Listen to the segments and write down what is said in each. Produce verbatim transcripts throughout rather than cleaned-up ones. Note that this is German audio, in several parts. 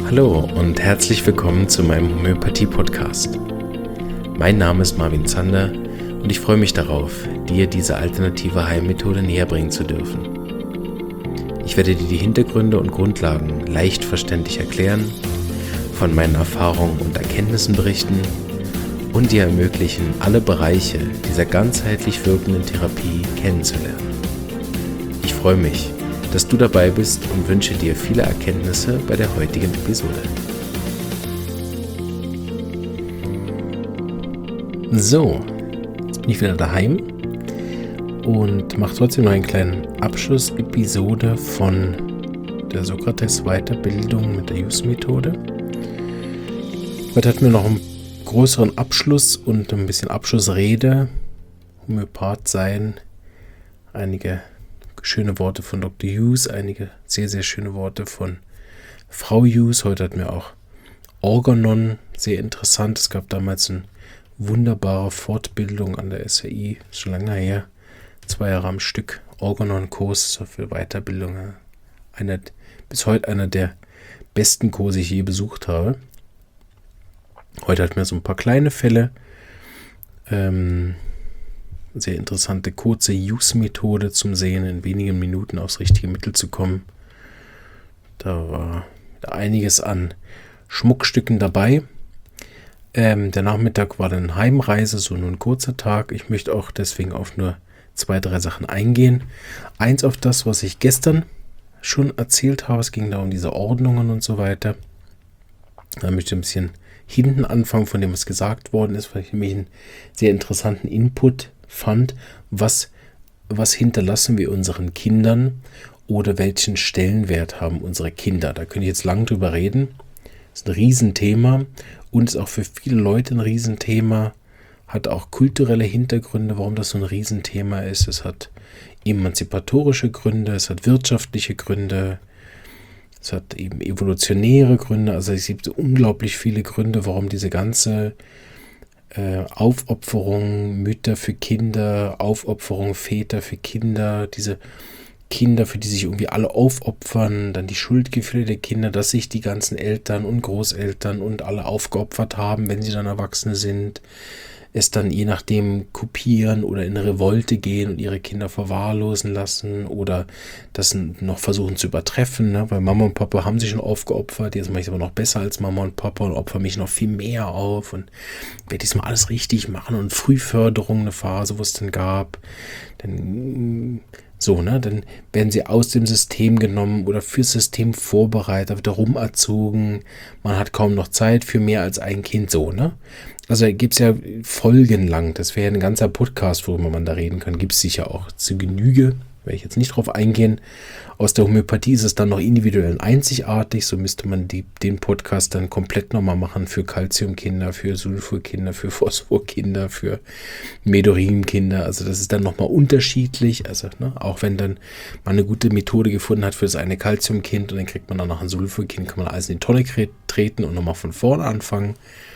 Hallo und herzlich willkommen zu meinem Homöopathie-Podcast. Mein Name ist Marvin Zander und ich freue mich darauf, dir diese alternative Heilmethode näherbringen zu dürfen. Ich werde dir die Hintergründe und Grundlagen leicht verständlich erklären, von meinen Erfahrungen und Erkenntnissen berichten und dir ermöglichen, alle Bereiche dieser ganzheitlich wirkenden Therapie kennenzulernen. Ich freue mich, dass du dabei bist und wünsche dir viele Erkenntnisse bei der heutigen Episode. So, jetzt bin ich wieder daheim und mache trotzdem noch einen kleinen Abschlussepisode von der Sokrates-Weiterbildung mit der Use-Methode. Heute hatten wir noch einen größeren Abschluss und ein bisschen Abschlussrede. Homöopath sein, einige schöne Worte von Doktor Hughes, einige sehr, sehr schöne Worte von Frau Hughes. Heute hatten wir auch Organon, sehr interessant. Es gab damals eine wunderbare Fortbildung an der S R I, schon lange her, zwei Jahre am Stück, Organon-Kurs für Weiterbildung. Einer, bis heute einer der besten Kurse, die ich je besucht habe. Heute hatten wir so ein paar kleine Fälle, ähm, sehr interessante, kurze Use-Methode zum Sehen, in wenigen Minuten aufs richtige Mittel zu kommen. Da war einiges an Schmuckstücken dabei. Ähm, der Nachmittag war dann Heimreise, so nur ein kurzer Tag. Ich möchte auch deswegen auf nur zwei, drei Sachen eingehen. Eins auf das, was ich gestern schon erzählt habe. Es ging da um diese Ordnungen und so weiter. Da möchte ich ein bisschen hinten anfangen von dem, was gesagt worden ist, weil ich nämlich einen sehr interessanten Input fand, was, was hinterlassen wir unseren Kindern oder welchen Stellenwert haben unsere Kinder. Da könnte ich jetzt lang drüber reden. Das ist ein Riesenthema und ist auch für viele Leute ein Riesenthema, hat auch kulturelle Hintergründe, warum das so ein Riesenthema ist. Es hat emanzipatorische Gründe, es hat wirtschaftliche Gründe, es hat eben evolutionäre Gründe. Also es gibt unglaublich viele Gründe, warum diese ganze Aufopferung Mütter für Kinder, Aufopferung Väter für Kinder, diese Kinder, für die sich irgendwie alle aufopfern, dann die Schuldgefühle der Kinder, dass sich die ganzen Eltern und Großeltern und alle aufgeopfert haben, wenn sie dann Erwachsene sind, es dann je nachdem kopieren oder in eine Revolte gehen und ihre Kinder verwahrlosen lassen oder das noch versuchen zu übertreffen, ne? Weil Mama und Papa haben sich schon aufgeopfert, jetzt mache ich es aber noch besser als Mama und Papa und opfere mich noch viel mehr auf und werde diesmal alles richtig machen und Frühförderung, eine Phase, wo es dann gab, dann so, ne, dann werden sie aus dem System genommen oder fürs System vorbereitet, wird darum erzogen, man hat kaum noch Zeit für mehr als ein Kind, so, ne. Also gibt es ja folgenlang, das wäre ein ganzer Podcast, worüber man da reden kann, gibt es sicher auch zu Genüge, werde ich jetzt nicht drauf eingehen. Aus der Homöopathie ist es dann noch individuell und einzigartig, so müsste man die, den Podcast dann komplett nochmal machen für Calciumkinder, für Sulfurkinder, für Phosphorkinder, für Medorinkinder, also das ist dann nochmal unterschiedlich, also ne, auch wenn dann man eine gute Methode gefunden hat für das eine Calciumkind und dann kriegt man dann noch ein Sulfurkind, kann man alles in die Tonne treten und nochmal von vorne anfangen.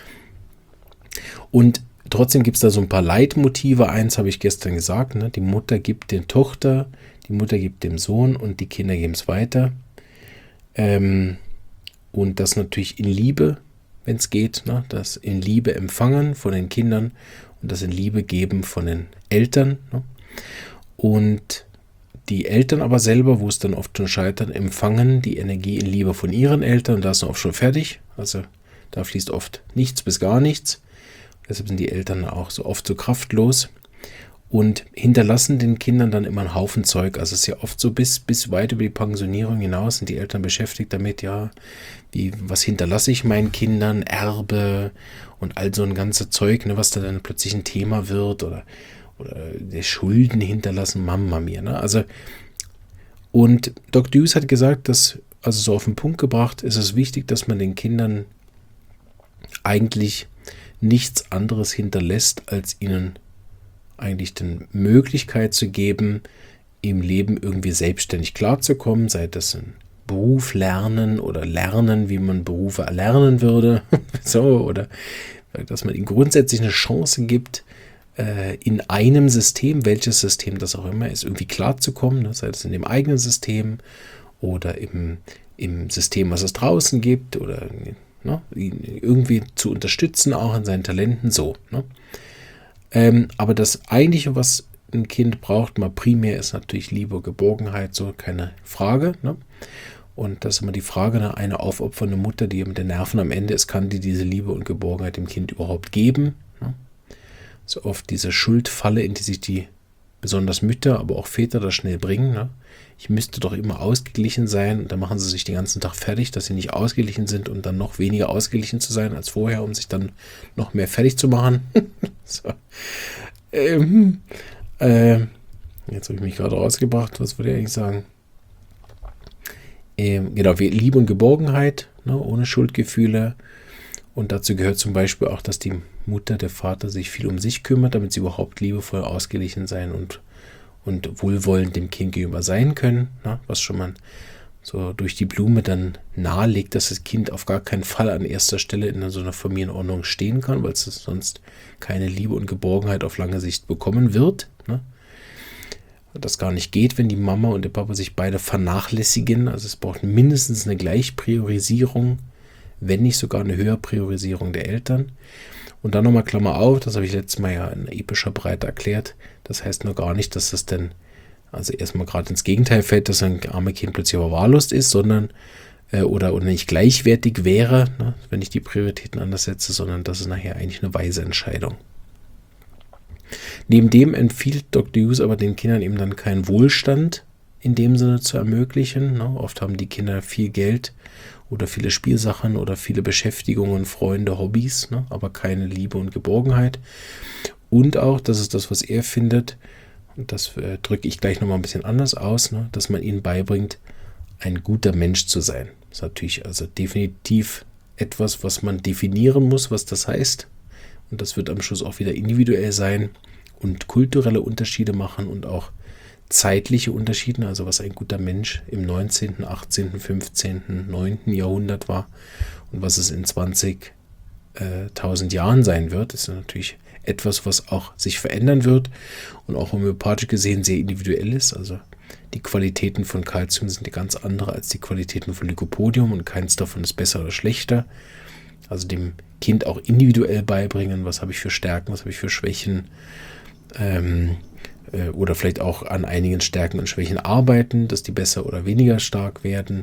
Und trotzdem gibt es da so ein paar Leitmotive. Eins habe ich gestern gesagt, ne? Die Mutter gibt der Tochter, die Mutter gibt dem Sohn und die Kinder geben es weiter. Ähm, und das natürlich in Liebe, wenn es geht, ne? Das in Liebe empfangen von den Kindern und das in Liebe geben von den Eltern. Ne? Und die Eltern aber selber, wo es dann oft schon scheitert, empfangen die Energie in Liebe von ihren Eltern und da ist dann oft schon fertig. Also da fließt oft nichts bis gar nichts. Deshalb sind die Eltern auch so oft so kraftlos und hinterlassen den Kindern dann immer einen Haufen Zeug. Also es ist ja oft so, bis, bis weit über die Pensionierung hinaus sind die Eltern beschäftigt damit, ja, wie, was hinterlasse ich meinen Kindern, Erbe und all so ein ganzes Zeug, ne, was da dann plötzlich ein Thema wird oder, oder der Schulden hinterlassen, Mama mir. Ne? Also, und Doktor Hughes hat gesagt, dass, also so auf den Punkt gebracht, ist es wichtig, dass man den Kindern eigentlich nichts anderes hinterlässt, als ihnen eigentlich die Möglichkeit zu geben, im Leben irgendwie selbstständig klarzukommen, sei das ein Beruf lernen oder lernen, wie man Berufe erlernen würde, so, oder dass man ihnen grundsätzlich eine Chance gibt, in einem System, welches System das auch immer ist, irgendwie klarzukommen, sei das in dem eigenen System oder im, im System, was es draußen gibt, oder ne, ihn irgendwie zu unterstützen, auch an seinen Talenten, so. Ne? Ähm, aber das Eigentliche, was ein Kind braucht, mal primär, ist natürlich Liebe, Geborgenheit, so, keine Frage. Ne? Und das ist immer die Frage, ne? Eine aufopfernde Mutter, die mit den Nerven am Ende ist, kann die diese Liebe und Geborgenheit dem Kind überhaupt geben? Ne? So oft diese Schuldfalle, in die sich die besonders Mütter, aber auch Väter da schnell bringen. Ne? Ich müsste doch immer ausgeglichen sein. Und dann machen sie sich den ganzen Tag fertig, dass sie nicht ausgeglichen sind und dann noch weniger ausgeglichen zu sein als vorher, um sich dann noch mehr fertig zu machen. so. ähm, äh, jetzt habe ich mich gerade rausgebracht. Was würde ich eigentlich sagen? Ähm, genau, Liebe und Geborgenheit, ne, ohne Schuldgefühle. Und dazu gehört zum Beispiel auch, dass die Mutter, der Vater sich viel um sich kümmert, damit sie überhaupt liebevoll ausgeglichen sein und, und wohlwollend dem Kind gegenüber sein können. Ne, was schon mal so durch die Blume dann nahelegt, dass das Kind auf gar keinen Fall an erster Stelle in so einer Familienordnung stehen kann, weil es sonst keine Liebe und Geborgenheit auf lange Sicht bekommen wird. Ne? Das gar nicht geht, wenn die Mama und der Papa sich beide vernachlässigen. Also es braucht mindestens eine Gleichpriorisierung, wenn nicht sogar eine Höherpriorisierung der Eltern. Und dann nochmal Klammer auf, das habe ich letztes Mal ja in epischer Breite erklärt. Das heißt nur gar nicht, dass das denn, also erstmal gerade ins Gegenteil fällt, dass ein armes Kind plötzlich verwahrlost ist, sondern äh, oder, oder nicht gleichwertig wäre, ne, wenn ich die Prioritäten anders setze, sondern das ist nachher eigentlich eine weise Entscheidung. Neben dem empfiehlt Doktor Hughes aber den Kindern eben dann keinen Wohlstand in dem Sinne zu ermöglichen. Ne? Oft haben die Kinder viel Geld oder viele Spielsachen oder viele Beschäftigungen, Freunde, Hobbys, ne? aber keine Liebe und Geborgenheit. Und auch, das ist das, was er findet, und das äh, drücke ich gleich nochmal ein bisschen anders aus, ne? dass man ihnen beibringt, ein guter Mensch zu sein. Das ist natürlich also definitiv etwas, was man definieren muss, was das heißt. Und das wird am Schluss auch wieder individuell sein und kulturelle Unterschiede machen und auch zeitliche Unterschiede, also was ein guter Mensch im neunzehnten, achtzehnten, fünfzehnten, neunten Jahrhundert war und was es in zwanzigtausend Jahren sein wird, ist natürlich etwas, was auch sich verändern wird und auch homöopathisch gesehen sehr individuell ist. Also die Qualitäten von Calcium sind die ganz andere als die Qualitäten von Lycopodium und keins davon ist besser oder schlechter. Also dem Kind auch individuell beibringen, was habe ich für Stärken, was habe ich für Schwächen, ähm, äh, oder vielleicht auch an einigen Stärken und Schwächen arbeiten, dass die besser oder weniger stark werden.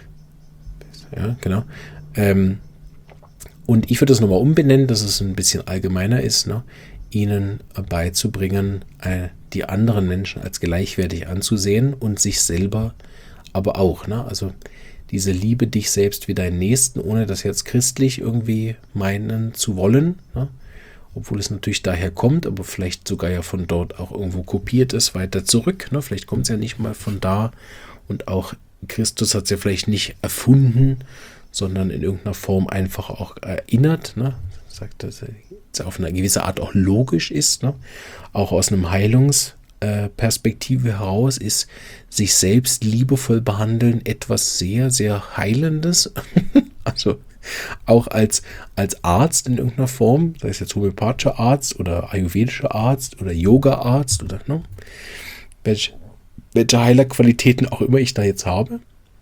Ja, genau. Ähm, und ich würde das nochmal umbenennen, dass es ein bisschen allgemeiner ist, ne? Ihnen beizubringen, äh, die anderen Menschen als gleichwertig anzusehen und sich selber aber auch. Ne? Also diese Liebe dich selbst wie deinen Nächsten, ohne das jetzt christlich irgendwie meinen zu wollen, ne? Obwohl es natürlich daher kommt, aber vielleicht sogar ja von dort auch irgendwo kopiert ist, weiter zurück. Ne? Vielleicht kommt es ja nicht mal von da und auch Christus hat es ja vielleicht nicht erfunden, sondern in irgendeiner Form einfach auch erinnert. Ne? Sagt, dass es auf eine gewisse Art auch logisch ist. Ne? Auch aus einem Heilungsperspektive heraus ist sich selbst liebevoll behandeln etwas sehr, sehr Heilendes. Also auch als, als Arzt in irgendeiner Form, sei es jetzt homöopathischer Arzt oder ayurvedischer Arzt oder Yoga-Arzt oder ne, welche, welche Heilerqualitäten auch immer ich da jetzt habe,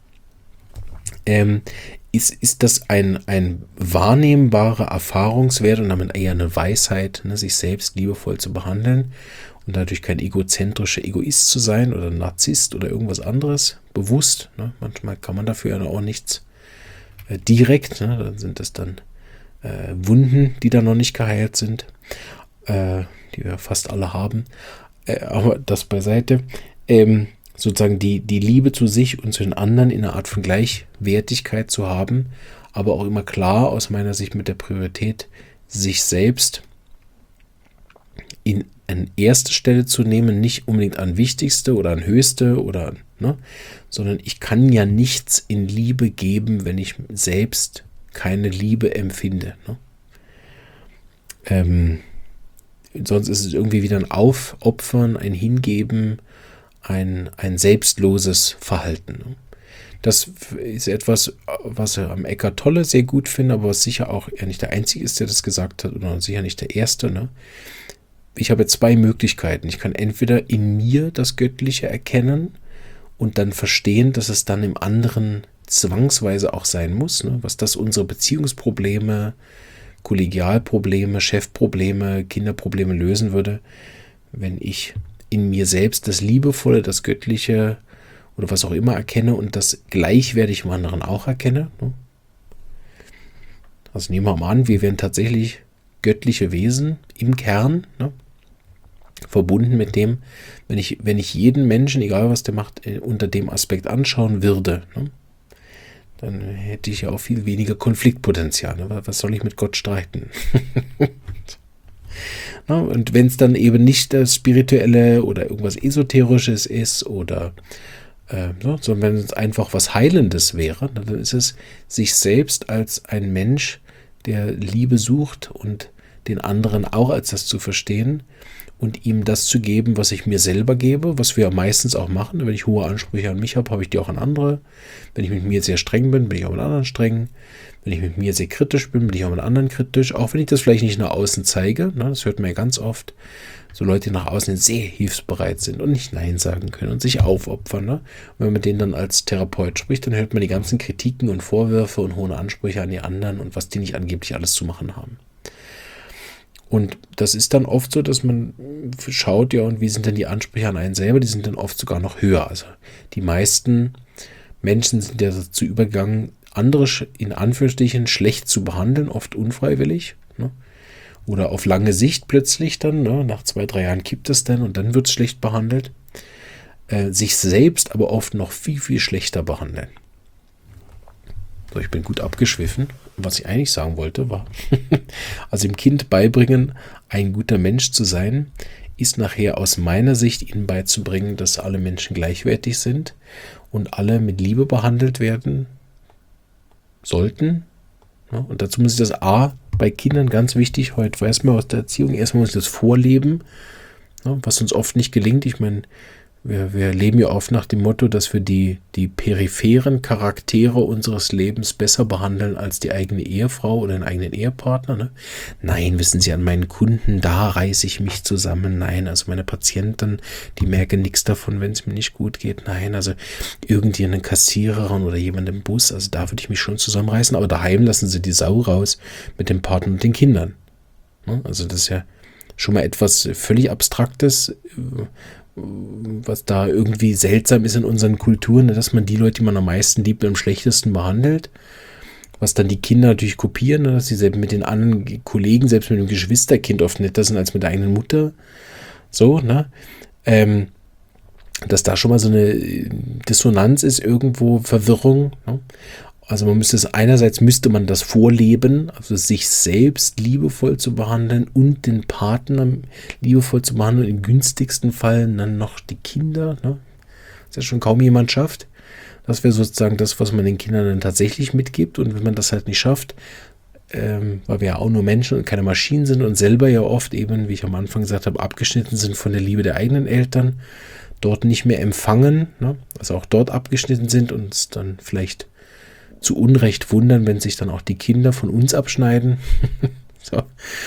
ähm, ist, ist das ein, ein wahrnehmbarer Erfahrungswert und damit eher eine Weisheit, ne, sich selbst liebevoll zu behandeln und dadurch kein egozentrischer Egoist zu sein oder Narzisst oder irgendwas anderes, bewusst. Ne, manchmal kann man dafür ja auch nichts direkt, ne, dann sind das dann äh, Wunden, die da noch nicht geheilt sind, äh, die wir fast alle haben, äh, aber das beiseite, ähm, sozusagen die, die Liebe zu sich und zu den anderen in einer Art von Gleichwertigkeit zu haben, aber auch immer klar aus meiner Sicht mit der Priorität, sich selbst in an erste Stelle zu nehmen, nicht unbedingt an wichtigste oder an höchste oder, ne, sondern ich kann ja nichts in Liebe geben, wenn ich selbst keine Liebe empfinde. Ne? Ähm, sonst ist es irgendwie wieder ein Aufopfern, ein Hingeben, ein, ein selbstloses Verhalten. Ne? Das ist etwas, was er am Eckhart Tolle sehr gut finde, aber was sicher auch er nicht der Einzige ist, der das gesagt hat, oder sicher nicht der Erste, ne? Ich habe zwei Möglichkeiten. Ich kann entweder in mir das Göttliche erkennen und dann verstehen, dass es dann im anderen zwangsweise auch sein muss, ne? Was das unsere Beziehungsprobleme, Kollegialprobleme, Chefprobleme, Kinderprobleme lösen würde, wenn ich in mir selbst das Liebevolle, das Göttliche oder was auch immer erkenne und das gleichwertig im anderen auch erkenne. Ne? Also nehmen wir mal an, wir wären tatsächlich göttliche Wesen im Kern, ne? Verbunden mit dem, wenn ich, wenn ich jeden Menschen, egal was der macht, unter dem Aspekt anschauen würde, ne? Dann hätte ich ja auch viel weniger Konfliktpotenzial. Ne? Was soll ich mit Gott streiten? Na, und wenn es dann eben nicht das Spirituelle oder irgendwas Esoterisches ist oder äh, so, sondern wenn es einfach was Heilendes wäre, dann ist es sich selbst als ein Mensch, der Liebe sucht und den anderen auch als das zu verstehen und ihm das zu geben, was ich mir selber gebe, was wir meistens auch machen. Wenn ich hohe Ansprüche an mich habe, habe ich die auch an andere. Wenn ich mit mir sehr streng bin, bin ich auch mit anderen streng. Wenn ich mit mir sehr kritisch bin, bin ich auch mit anderen kritisch. Auch wenn ich das vielleicht nicht nach außen zeige. Ne, das hört man ja ganz oft. So Leute, die nach außen sehr hilfsbereit sind und nicht Nein sagen können und sich aufopfern. Ne? Und wenn man mit denen dann als Therapeut spricht, dann hört man die ganzen Kritiken und Vorwürfe und hohe Ansprüche an die anderen und was die nicht angeblich alles zu machen haben. Und das ist dann oft so, dass man schaut, ja, und wie sind denn die Ansprüche an einen selber? Die sind dann oft sogar noch höher. Also die meisten Menschen sind ja dazu übergegangen, andere in Anführungsstrichen schlecht zu behandeln, oft unfreiwillig. Ne? Oder auf lange Sicht plötzlich dann, ne? Nach zwei, drei Jahren kippt es dann und dann wird es schlecht behandelt. Äh, sich selbst aber oft noch viel, viel schlechter behandeln. So, ich bin gut abgeschwiffen. Was ich eigentlich sagen wollte, war, also dem Kind beibringen, ein guter Mensch zu sein, ist nachher aus meiner Sicht ihnen beizubringen, dass alle Menschen gleichwertig sind und alle mit Liebe behandelt werden sollten. Ja, und dazu muss ich das A bei Kindern ganz wichtig, heute weiß man aus der Erziehung, erstmal muss ich das vorleben, ja, was uns oft nicht gelingt. Ich meine, Wir, wir leben ja oft nach dem Motto, dass wir die, die peripheren Charaktere unseres Lebens besser behandeln als die eigene Ehefrau oder den eigenen Ehepartner. Ne? Nein, wissen Sie, an meinen Kunden, da reiße ich mich zusammen. Nein, also meine Patienten, die merken nichts davon, wenn es mir nicht gut geht. Nein, also irgendeine Kassiererin oder jemand im Bus, also da würde ich mich schon zusammenreißen. Aber daheim lassen Sie die Sau raus mit dem Partner und den Kindern. Ne? Also das ist ja schon mal etwas völlig Abstraktes, was da irgendwie seltsam ist in unseren Kulturen, dass man die Leute, die man am meisten liebt, am schlechtesten behandelt. Was dann die Kinder natürlich kopieren, dass sie selbst mit den anderen Kollegen, selbst mit dem Geschwisterkind oft netter sind als mit der eigenen Mutter. So, ne? Ähm, dass da schon mal so eine Dissonanz ist, irgendwo Verwirrung. Ne? Also man müsste es, einerseits müsste man das vorleben, also sich selbst liebevoll zu behandeln und den Partner liebevoll zu behandeln, im günstigsten Fall dann noch die Kinder, ne? Was ja schon kaum jemand schafft. Das wäre sozusagen das, was man den Kindern dann tatsächlich mitgibt, und wenn man das halt nicht schafft, ähm, weil wir ja auch nur Menschen und keine Maschinen sind und selber ja oft eben, wie ich am Anfang gesagt habe, abgeschnitten sind von der Liebe der eigenen Eltern, dort nicht mehr empfangen, ne? Also auch dort abgeschnitten sind und es dann vielleicht zu Unrecht wundern, wenn sich dann auch die Kinder von uns abschneiden. so.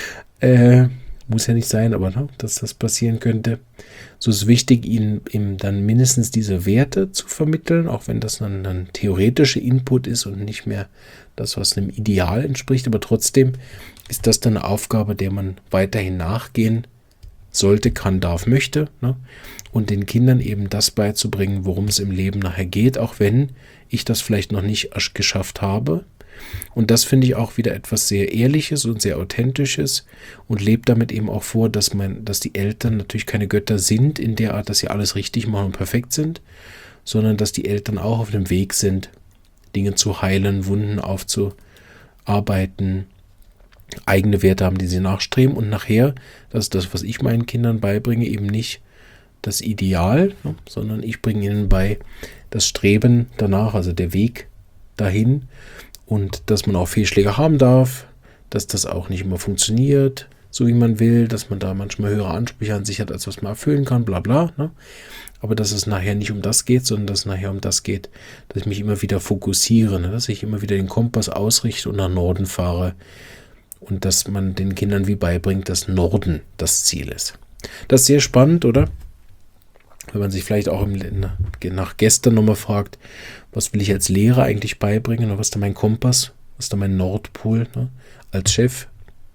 äh, muss ja nicht sein, aber ne, dass das passieren könnte. So ist es wichtig, ihnen ihm dann mindestens diese Werte zu vermitteln, auch wenn das dann ein theoretischer Input ist und nicht mehr das, was einem Ideal entspricht. Aber trotzdem ist das dann eine Aufgabe, der man weiterhin nachgehen sollte, kann, darf, möchte. Ne? Und den Kindern eben das beizubringen, worum es im Leben nachher geht, auch wenn ich das vielleicht noch nicht geschafft habe. Und das finde ich auch wieder etwas sehr Ehrliches und sehr Authentisches und lebt damit eben auch vor, dass man, dass die Eltern natürlich keine Götter sind in der Art, dass sie alles richtig machen und perfekt sind, sondern dass die Eltern auch auf dem Weg sind, Dinge zu heilen, Wunden aufzuarbeiten, eigene Werte haben, die sie nachstreben, und nachher, das ist das, was ich meinen Kindern beibringe, eben nicht das Ideal, ne, sondern ich bringe ihnen bei das Streben danach, also der Weg dahin, und dass man auch Fehlschläge haben darf, dass das auch nicht immer funktioniert, so wie man will, dass man da manchmal höhere Ansprüche an sich hat, als was man erfüllen kann, bla bla, ne? Aber dass es nachher nicht um das geht, sondern dass es nachher um das geht, dass ich mich immer wieder fokussiere, ne? Dass ich immer wieder den Kompass ausrichte und nach Norden fahre, und dass man den Kindern wie beibringt, dass Norden das Ziel ist. Das ist sehr spannend, oder? Wenn man sich vielleicht auch im, nach gestern nochmal fragt, was will ich als Lehrer eigentlich beibringen oder was ist da mein Kompass, was ist da mein Nordpol, ne? Als Chef,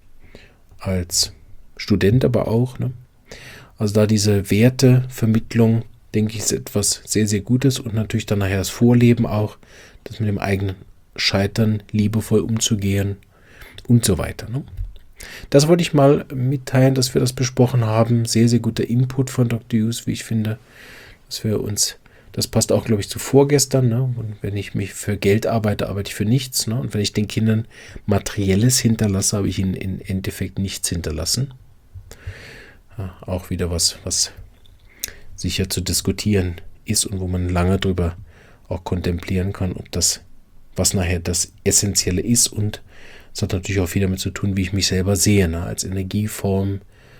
als Student aber auch. Ne? Also da diese Wertevermittlung, denke ich, ist etwas sehr, sehr Gutes und natürlich dann nachher das Vorleben auch, das mit dem eigenen Scheitern liebevoll umzugehen und so weiter. Ne? Das wollte ich mal mitteilen, dass wir das besprochen haben. Sehr, sehr guter Input von Doktor Hughes, wie ich finde, dass wir uns, das passt auch, glaube ich, zu vorgestern. Ne? Und wenn ich mich für Geld arbeite, arbeite ich für nichts. Ne? Und wenn ich den Kindern Materielles hinterlasse, habe ich ihnen im Endeffekt nichts hinterlassen. Ja, auch wieder was, was sicher zu diskutieren ist und wo man lange drüber auch kontemplieren kann, ob das, was nachher das Essentielle ist. Und es hat natürlich auch viel damit zu tun, wie ich mich selber sehe, ne? Als Energieform.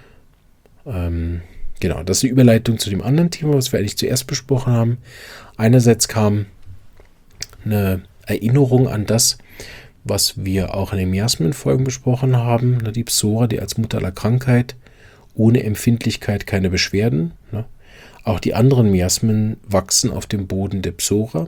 Ähm, genau, das ist die Überleitung zu dem anderen Thema, was wir eigentlich zuerst besprochen haben. Einerseits kam eine Erinnerung an das, was wir auch in den Miasmen-Folgen besprochen haben. Ne? Die Psora, die als Mutter aller Krankheit, ohne Empfindlichkeit keine Beschwerden. Ne? Auch die anderen Miasmen wachsen auf dem Boden der Psora.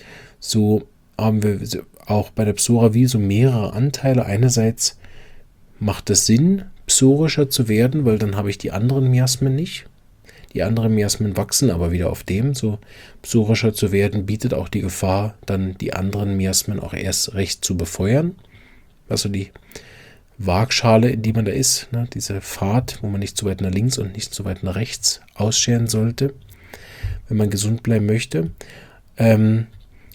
So haben wir auch bei der Psora wie so mehrere Anteile. Einerseits macht es Sinn, psorischer zu werden, weil dann habe ich die anderen Miasmen nicht. Die anderen Miasmen wachsen aber wieder auf dem. So psorischer zu werden bietet auch die Gefahr, dann die anderen Miasmen auch erst recht zu befeuern. Also die Waagschale, in die man da ist, ne, diese Pfad, wo man nicht zu weit nach links und nicht zu weit nach rechts ausscheren sollte, wenn man gesund bleiben möchte. Ähm,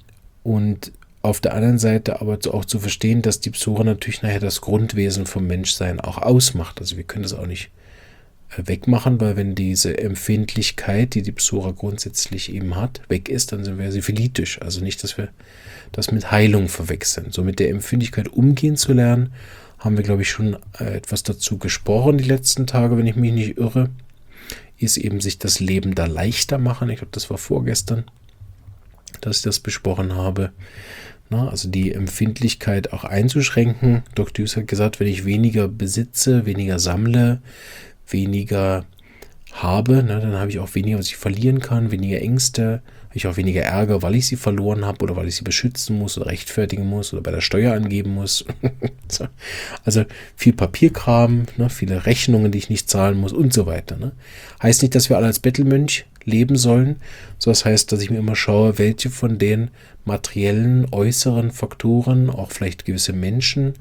und auf der anderen Seite aber auch zu verstehen, dass die Psora natürlich nachher das Grundwesen vom Menschsein auch ausmacht. Also wir können das auch nicht äh, wegmachen, weil wenn diese Empfindlichkeit, die die Psora grundsätzlich eben hat, weg ist, dann sind wir syphilitisch. Also nicht, dass wir das mit Heilung verwechseln. So mit der Empfindlichkeit umgehen zu lernen, haben wir, glaube ich, schon äh, etwas dazu gesprochen die letzten Tage, wenn ich mich nicht irre, ist eben sich das Leben da leichter machen. Ich glaube, das war vorgestern, dass ich das besprochen habe. Na, also die Empfindlichkeit auch einzuschränken. Doktor Hughes hat gesagt, wenn ich weniger besitze, weniger sammle, weniger habe, na, dann habe ich auch weniger, was ich verlieren kann, weniger Ängste, habe ich auch weniger Ärger, weil ich sie verloren habe oder weil ich sie beschützen muss oder rechtfertigen muss oder bei der Steuer angeben muss. Also viel Papierkram, ne, viele Rechnungen, die ich nicht zahlen muss und so weiter. Ne. Heißt nicht, dass wir alle als Bettelmönch leben sollen, so das heißt, dass ich mir immer schaue, welche von den materiellen, äußeren Faktoren, auch vielleicht gewisse Menschen,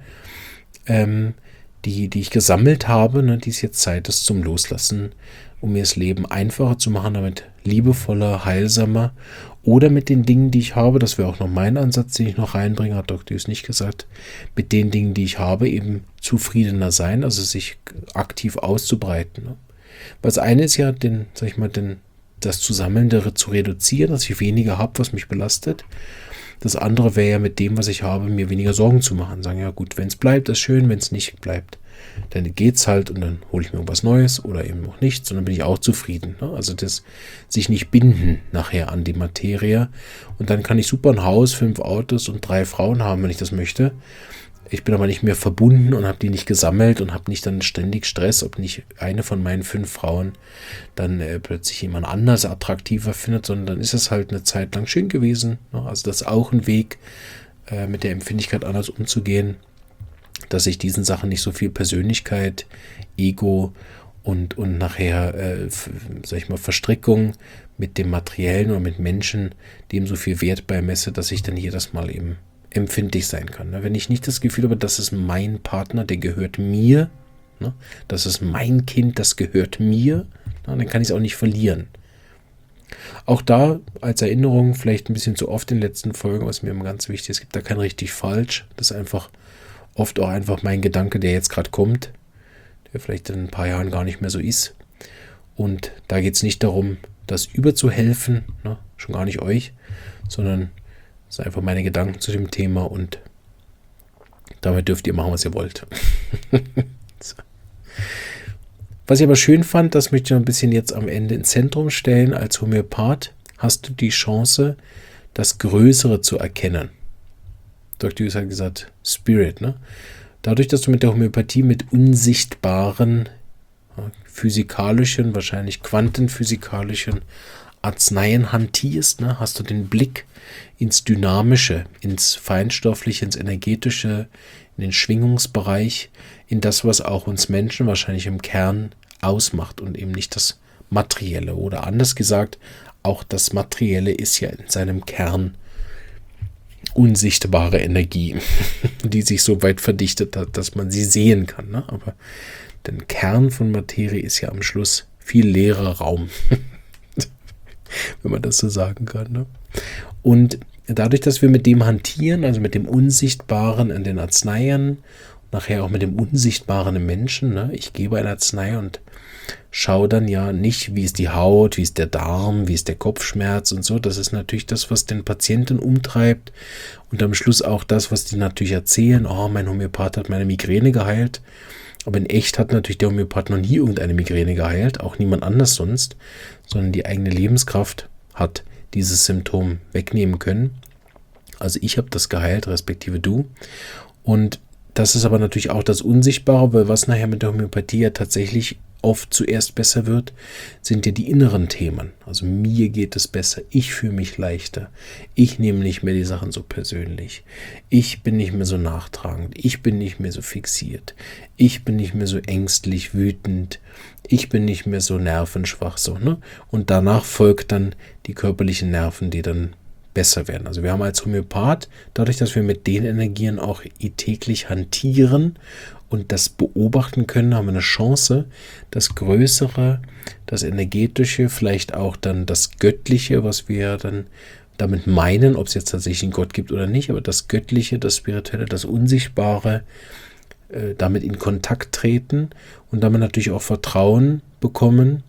ähm, die, die ich gesammelt habe, ne, die es jetzt Zeit ist zum Loslassen, um mir das Leben einfacher zu machen, damit liebevoller, heilsamer oder mit den Dingen, die ich habe, das wäre auch noch mein Ansatz, den ich noch reinbringe, hat Doktor Hughes nicht gesagt, mit den Dingen, die ich habe, eben zufriedener sein, also sich aktiv auszubreiten. Ne? Weil das eine ist ja, den, sag ich mal, den, das Zusammelnde zu reduzieren, dass ich weniger habe, was mich belastet. Das andere wäre ja mit dem, was ich habe, mir weniger Sorgen zu machen. Sagen, ja gut, wenn es bleibt, ist schön, wenn es nicht bleibt, dann geht's halt und dann hole ich mir irgendwas Neues oder eben noch nichts und dann bin ich auch zufrieden. Ne? Also das sich nicht binden nachher an die Materie und dann kann ich super ein Haus, fünf Autos und drei Frauen haben, wenn ich das möchte. Ich bin aber nicht mehr verbunden und habe die nicht gesammelt und habe nicht dann ständig Stress, ob nicht eine von meinen fünf Frauen dann äh, plötzlich jemand anders attraktiver findet, sondern dann ist es halt eine Zeit lang schön gewesen. Ne? Also das ist auch ein Weg, äh, mit der Empfindlichkeit anders umzugehen, dass ich diesen Sachen nicht so viel Persönlichkeit, Ego und, und nachher, äh, sag ich mal, Verstrickung mit dem Materiellen oder mit Menschen, dem so viel Wert beimesse, dass ich dann jedes Mal eben empfindlich sein kann. Wenn ich nicht das Gefühl habe, das ist mein Partner, der gehört mir, das ist mein Kind, das gehört mir, dann kann ich es auch nicht verlieren. Auch da als Erinnerung, vielleicht ein bisschen zu oft in den letzten Folgen, was mir immer ganz wichtig ist, es gibt da kein richtig falsch, das ist einfach oft auch einfach mein Gedanke, der jetzt gerade kommt, der vielleicht in ein paar Jahren gar nicht mehr so ist. Und da geht es nicht darum, das überzuhelfen, ne? Schon gar nicht euch, sondern das sind einfach meine Gedanken zu dem Thema und damit dürft ihr machen, was ihr wollt. So. Was ich aber schön fand, das möchte ich noch ein bisschen jetzt am Ende ins Zentrum stellen. Als Homöopath hast du die Chance, das Größere zu erkennen. Doktor Hughes hat gesagt, Spirit. Ne? Dadurch, dass du mit der Homöopathie mit unsichtbaren, physikalischen, wahrscheinlich quantenphysikalischen Arzneien hantierst, ne, hast du den Blick ins Dynamische, ins Feinstoffliche, ins Energetische, in den Schwingungsbereich, in das, was auch uns Menschen wahrscheinlich im Kern ausmacht und eben nicht das Materielle. Oder anders gesagt, auch das Materielle ist ja in seinem Kern unsichtbare Energie, die sich so weit verdichtet hat, dass man sie sehen kann. Ne? Aber der Kern von Materie ist ja am Schluss viel leerer Raum, wenn man das so sagen kann. Ne? Und dadurch, dass wir mit dem hantieren, also mit dem Unsichtbaren in den Arzneien, nachher auch mit dem Unsichtbaren im Menschen, ne? Ich gebe eine Arznei und schaue dann ja nicht, wie ist die Haut, wie ist der Darm, wie ist der Kopfschmerz und so. Das ist natürlich das, was den Patienten umtreibt und am Schluss auch das, was die natürlich erzählen. Oh, mein Homöopath hat meine Migräne geheilt. Aber in echt hat natürlich der Homöopath noch nie irgendeine Migräne geheilt, auch niemand anders sonst, sondern die eigene Lebenskraft hat dieses Symptom wegnehmen können. Also ich habe das geheilt, respektive du. Und das ist aber natürlich auch das Unsichtbare, weil was nachher mit der Homöopathie ja tatsächlich oft zuerst besser wird, sind ja die inneren Themen. Also mir geht es besser, ich fühle mich leichter, ich nehme nicht mehr die Sachen so persönlich, ich bin nicht mehr so nachtragend, ich bin nicht mehr so fixiert, ich bin nicht mehr so ängstlich, wütend, ich bin nicht mehr so nervenschwach, so, ne? Und danach folgt dann die körperlichen Nerven, die dann besser werden. Also wir haben als Homöopath, dadurch, dass wir mit den Energien auch täglich hantieren und das beobachten können, haben wir eine Chance, das Größere, das Energetische, vielleicht auch dann das Göttliche, was wir dann damit meinen, ob es jetzt tatsächlich einen Gott gibt oder nicht, aber das Göttliche, das Spirituelle, das Unsichtbare, äh, damit in Kontakt treten und damit natürlich auch Vertrauen bekommen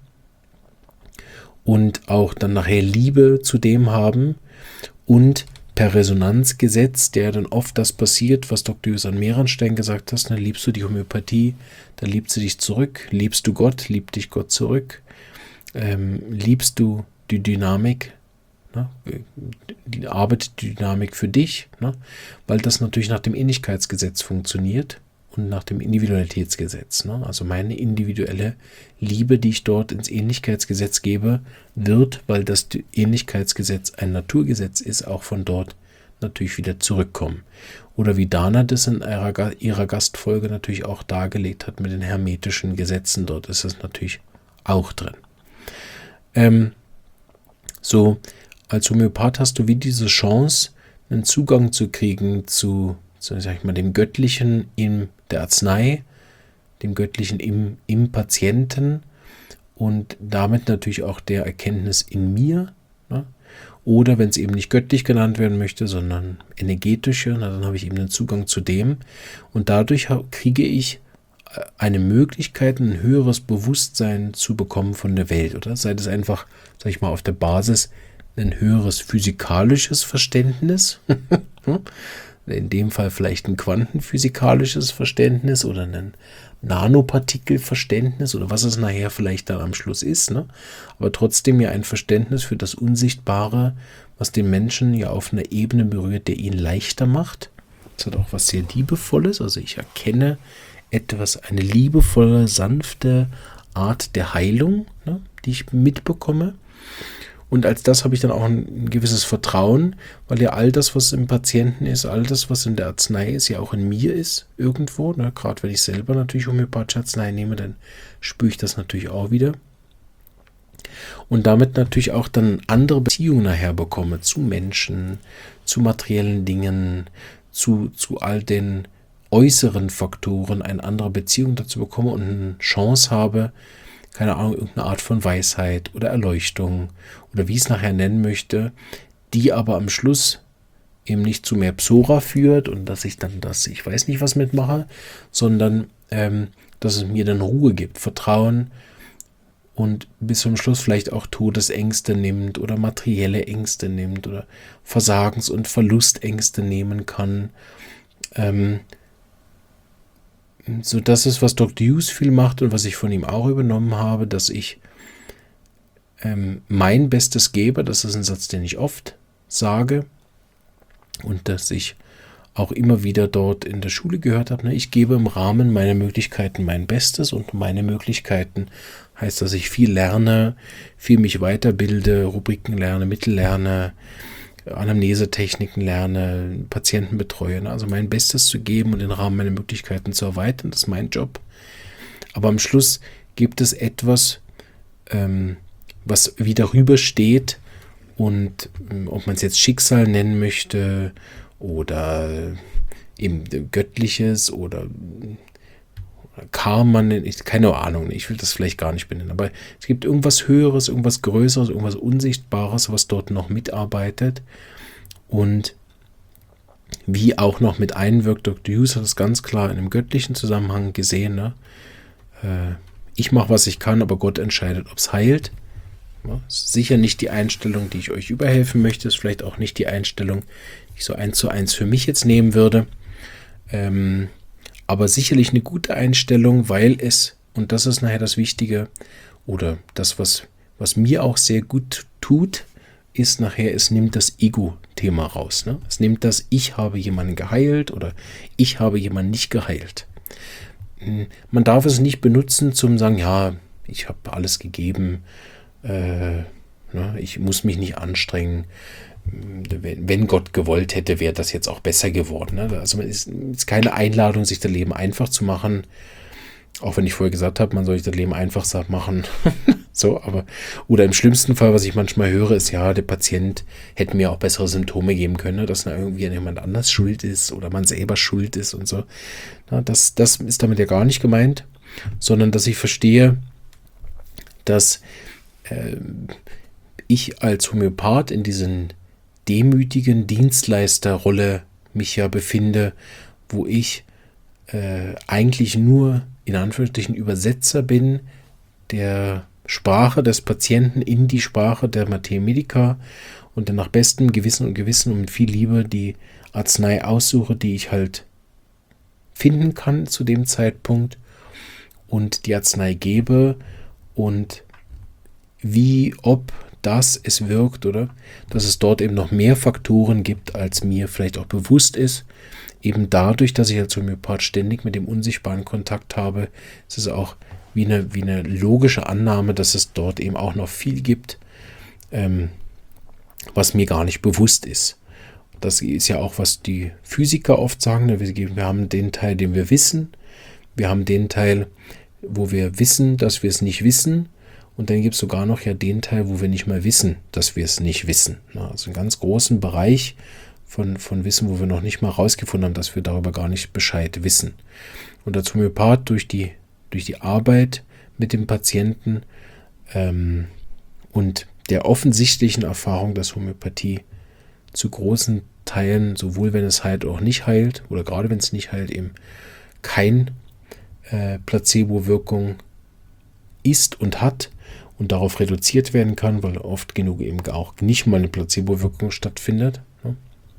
und auch dann nachher Liebe zu dem haben und per Resonanzgesetz, der dann oft das passiert, was Doktor Josan Merenstein gesagt hat, ne, liebst du die Homöopathie, dann liebt sie dich zurück, liebst du Gott, liebt dich Gott zurück, ähm, liebst du die Dynamik, ne, die Arbeit, die Dynamik für dich, ne, weil das natürlich nach dem Ähnlichkeitsgesetz funktioniert und nach dem Individualitätsgesetz. Ne, also meine individuelle Liebe, die ich dort ins Ähnlichkeitsgesetz gebe, wird, weil das Ähnlichkeitsgesetz ein Naturgesetz ist, auch von dort natürlich wieder zurückkommen. Oder wie Dana das in ihrer, ihrer Gastfolge natürlich auch dargelegt hat mit den hermetischen Gesetzen, dort ist es natürlich auch drin. Ähm, so, als Homöopath hast du wie diese Chance, einen Zugang zu kriegen zu, zu sag ich mal, dem Göttlichen in der Arznei, dem Göttlichen im, im Patienten und damit natürlich auch der Erkenntnis in mir. Ne? Oder wenn es eben nicht göttlich genannt werden möchte, sondern energetische, na, dann habe ich eben einen Zugang zu dem. Und dadurch kriege ich eine Möglichkeit, ein höheres Bewusstsein zu bekommen von der Welt. Oder sei das einfach, sag ich mal, auf der Basis ein höheres physikalisches Verständnis. In dem Fall vielleicht ein quantenphysikalisches Verständnis oder ein Nanopartikelverständnis oder was es nachher vielleicht dann am Schluss ist. Ne? Aber trotzdem ja ein Verständnis für das Unsichtbare, was den Menschen ja auf einer Ebene berührt, der ihn leichter macht. Das hat auch was sehr Liebevolles. Also ich erkenne etwas, eine liebevolle, sanfte Art der Heilung, ne, die ich mitbekomme. Und als das habe ich dann auch ein, ein gewisses Vertrauen, weil ja all das, was im Patienten ist, all das, was in der Arznei ist, ja auch in mir ist, irgendwo. Ne? Gerade wenn ich selber natürlich homöopathische Arznei nehme, dann spüre ich das natürlich auch wieder. Und damit natürlich auch dann andere Beziehungen nachher bekomme zu Menschen, zu materiellen Dingen, zu, zu all den äußeren Faktoren, eine andere Beziehung dazu bekomme und eine Chance habe, keine Ahnung, irgendeine Art von Weisheit oder Erleuchtung oder wie ich es nachher nennen möchte, die aber am Schluss eben nicht zu mehr Psora führt und dass ich dann das, ich weiß nicht was mitmache, sondern ähm, dass es mir dann Ruhe gibt, Vertrauen und bis zum Schluss vielleicht auch Todesängste nimmt oder materielle Ängste nimmt oder Versagens- und Verlustängste nehmen kann. Ähm, So, das ist, was Doktor Hughes viel macht und was ich von ihm auch übernommen habe, dass ich ähm, mein Bestes gebe. Das ist ein Satz, den ich oft sage. Und dass ich auch immer wieder dort in der Schule gehört habe. Ne? Ich gebe im Rahmen meiner Möglichkeiten mein Bestes, und meine Möglichkeiten heißt, dass ich viel lerne, viel mich weiterbilde, Rubriken lerne, Mittel lerne, Anamnesetechniken lerne, Patienten betreue. Ne? Also mein Bestes zu geben und den Rahmen meiner Möglichkeiten zu erweitern, das ist mein Job. Aber am Schluss gibt es etwas, ähm, was wieder rüber steht, und ähm, ob man es jetzt Schicksal nennen möchte oder eben Göttliches oder, oder Karma, keine Ahnung, ich will das vielleicht gar nicht benennen, aber es gibt irgendwas Höheres, irgendwas Größeres, irgendwas Unsichtbares, was dort noch mitarbeitet und wie auch noch mit einwirkt. Doktor Hughes hat das ganz klar in einem göttlichen Zusammenhang gesehen. Ne? Äh, ich mache, was ich kann, aber Gott entscheidet, ob es heilt. Ja, ist sicher nicht die Einstellung, die ich euch überhelfen möchte, ist vielleicht auch nicht die Einstellung, die ich so eins zu eins für mich jetzt nehmen würde. Ähm, aber sicherlich eine gute Einstellung, weil es, und das ist nachher das Wichtige, oder das, was, was mir auch sehr gut tut, ist nachher, es nimmt das Ego-Thema raus. Ne? Es nimmt das, ich habe jemanden geheilt oder ich habe jemanden nicht geheilt. Man darf es nicht benutzen zum sagen, ja, ich habe alles gegeben, äh, ne, ich muss mich nicht anstrengen. Wenn Gott gewollt hätte, wäre das jetzt auch besser geworden. Ne? Also es ist keine Einladung, sich das Leben einfach zu machen. Auch wenn ich vorher gesagt habe, man soll sich das Leben einfach machen. so, aber, oder im schlimmsten Fall, was ich manchmal höre, ist, ja, der Patient hätte mir auch bessere Symptome geben können, ne? Dass da irgendwie jemand anders schuld ist oder man selber schuld ist und so. Na, das, das ist damit ja gar nicht gemeint, sondern dass ich verstehe, dass äh, ich als Homöopath in diesen demütigen Dienstleisterrolle mich ja befinde, wo ich äh, eigentlich nur in Anführungsstrichen Übersetzer bin der Sprache des Patienten in die Sprache der Materia Medica und dann nach bestem Gewissen und Gewissen und mit viel Liebe die Arznei aussuche, die ich halt finden kann zu dem Zeitpunkt und die Arznei gebe und wie, ob das es wirkt oder dass es dort eben noch mehr Faktoren gibt, als mir vielleicht auch bewusst ist. Eben dadurch, dass ich als Homöopath ständig mit dem Unsichtbaren Kontakt habe, ist es auch wie eine, wie eine logische Annahme, dass es dort eben auch noch viel gibt, ähm, was mir gar nicht bewusst ist. Das ist ja auch, was die Physiker oft sagen. Ne? Wir, wir haben den Teil, den wir wissen. Wir haben den Teil, wo wir wissen, dass wir es nicht wissen. Und dann gibt es sogar noch ja den Teil, wo wir nicht mal wissen, dass wir es nicht wissen. Ne? Also einen ganz großen Bereich von, von Wissen, wo wir noch nicht mal rausgefunden haben, dass wir darüber gar nicht Bescheid wissen. Und als Homöopath durch die, durch die Arbeit mit dem Patienten ähm, und der offensichtlichen Erfahrung, dass Homöopathie zu großen Teilen, sowohl wenn es heilt auch nicht heilt, oder gerade wenn es nicht heilt, eben kein äh, Placebo-Wirkung ist und hat und darauf reduziert werden kann, weil oft genug eben auch nicht mal eine Placebo-Wirkung stattfindet. Ne?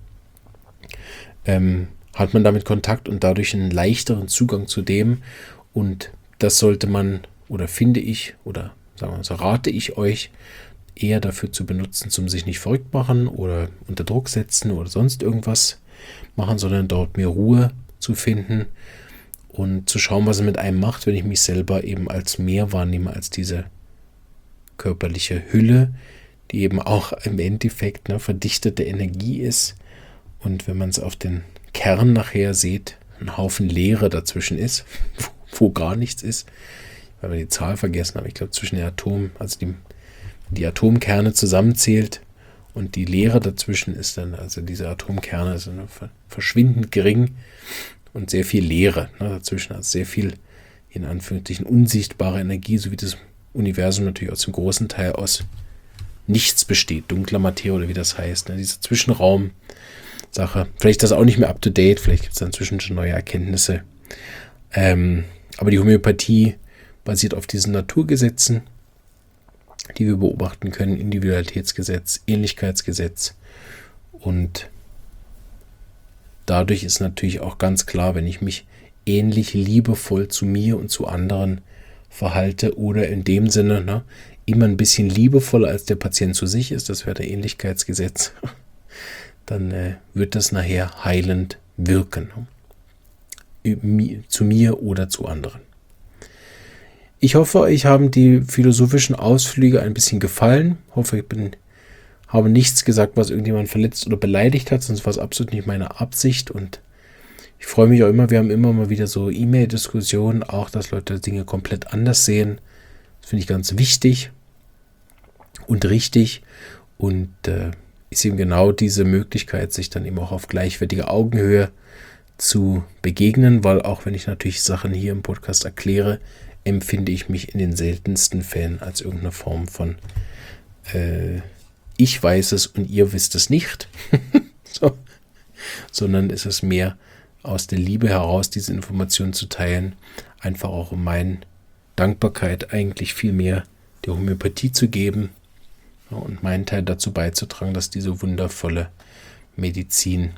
Ähm, hat man damit Kontakt und dadurch einen leichteren Zugang zu dem, und das sollte man, oder finde ich, oder sagen wir mal so, rate ich euch, eher dafür zu benutzen, zum sich nicht verrückt machen oder unter Druck setzen oder sonst irgendwas machen, sondern dort mehr Ruhe zu finden und zu schauen, was es mit einem macht, wenn ich mich selber eben als mehr wahrnehme als diese körperliche Hülle, die eben auch im Endeffekt eine verdichtete Energie ist. Und wenn man es auf den Kern nachher sieht, ein Haufen Leere dazwischen ist, wo, wo gar nichts ist, weil wir die Zahl vergessen haben. Ich glaube, zwischen den Atomen, also die, die Atomkerne zusammenzählt und die Leere dazwischen ist dann, also diese Atomkerne sind verschwindend gering und sehr viel Leere ne, dazwischen, also sehr viel in Anführungsstrichen unsichtbare Energie, so wie das Universum natürlich aus dem großen Teil aus nichts besteht, dunkler Materie oder wie das heißt, ne, diese Zwischenraum-Sache. Vielleicht ist das auch nicht mehr up to date, vielleicht gibt es dann inzwischen schon neue Erkenntnisse. Ähm, aber die Homöopathie basiert auf diesen Naturgesetzen, die wir beobachten können, Individualitätsgesetz, Ähnlichkeitsgesetz, und dadurch ist natürlich auch ganz klar, wenn ich mich ähnlich liebevoll zu mir und zu anderen verhalte oder in dem Sinne ne, immer ein bisschen liebevoller als der Patient zu sich ist, das wäre der Ähnlichkeitsgesetz, dann äh, wird das nachher heilend wirken. Zu mir oder zu anderen. Ich hoffe, euch haben die philosophischen Ausflüge ein bisschen gefallen. Ich hoffe, ich bin, habe nichts gesagt, was irgendjemand verletzt oder beleidigt hat, sonst war es absolut nicht meine Absicht. Und ich freue mich auch immer, wir haben immer mal wieder so E-Mail-Diskussionen, auch dass Leute Dinge komplett anders sehen. Das finde ich ganz wichtig und richtig. Und äh, ist eben genau diese Möglichkeit, sich dann eben auch auf gleichwertige Augenhöhe zu begegnen, weil auch wenn ich natürlich Sachen hier im Podcast erkläre, empfinde ich mich in den seltensten Fällen als irgendeine Form von äh, ich weiß es und ihr wisst es nicht, so. Sondern es ist mehr aus der Liebe heraus, diese Informationen zu teilen, einfach auch um meine Dankbarkeit eigentlich viel mehr der Homöopathie zu geben, ja, und meinen Teil dazu beizutragen, dass diese wundervolle Medizin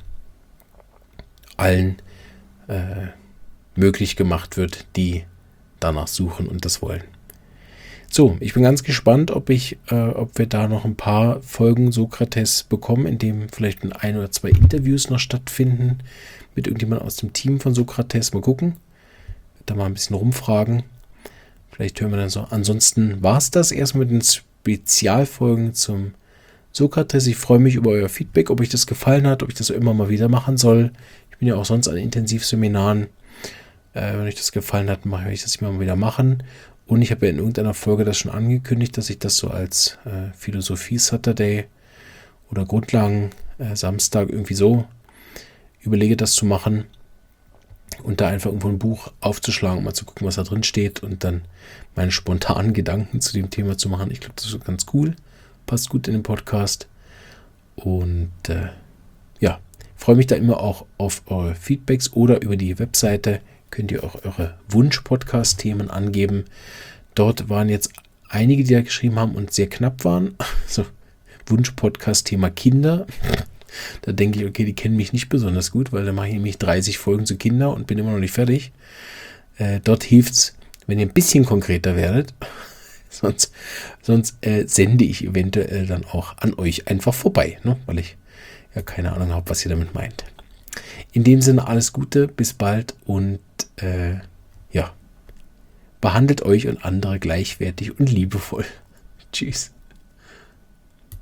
allen äh, möglich gemacht wird, die danach suchen und das wollen. So, ich bin ganz gespannt, ob ich, äh, ob wir da noch ein paar Folgen Sokrates bekommen, in dem vielleicht ein oder zwei Interviews noch stattfinden mit irgendjemand aus dem Team von Sokrates. Mal gucken, da mal ein bisschen rumfragen. Vielleicht hören wir dann so. Ansonsten war es das erstmal mit den Spezialfolgen zum Sokrates. Ich freue mich über euer Feedback, ob euch das gefallen hat, ob ich das immer mal wieder machen soll. Ich bin ja auch sonst an Intensivseminaren. Äh, wenn euch das gefallen hat, mache ich das immer mal wieder machen. Und ich habe ja in irgendeiner Folge das schon angekündigt, dass ich das so als äh, Philosophie-Saturday oder Grundlagen-Samstag äh, irgendwie so überlege, das zu machen. Und da einfach irgendwo ein Buch aufzuschlagen, um mal zu gucken, was da drin steht und dann meine spontanen Gedanken zu dem Thema zu machen. Ich glaube, das ist ganz cool. Passt gut in den Podcast. Und äh, ja, freue mich da immer auch auf eure Feedbacks oder über die Webseite könnt ihr auch eure Wunsch-Podcast-Themen angeben. Dort waren jetzt einige, die da geschrieben haben und sehr knapp waren. Also Wunsch-Podcast-Thema Kinder. Da denke ich, okay, die kennen mich nicht besonders gut, weil da mache ich nämlich dreißig Folgen zu Kinder und bin immer noch nicht fertig. Äh, dort hilft es, wenn ihr ein bisschen konkreter werdet. sonst sonst äh, sende ich eventuell dann auch an euch einfach vorbei, ne? Weil ich ja keine Ahnung habe, was ihr damit meint. In dem Sinne alles Gute, bis bald und äh, ja, behandelt euch und andere gleichwertig und liebevoll. Tschüss.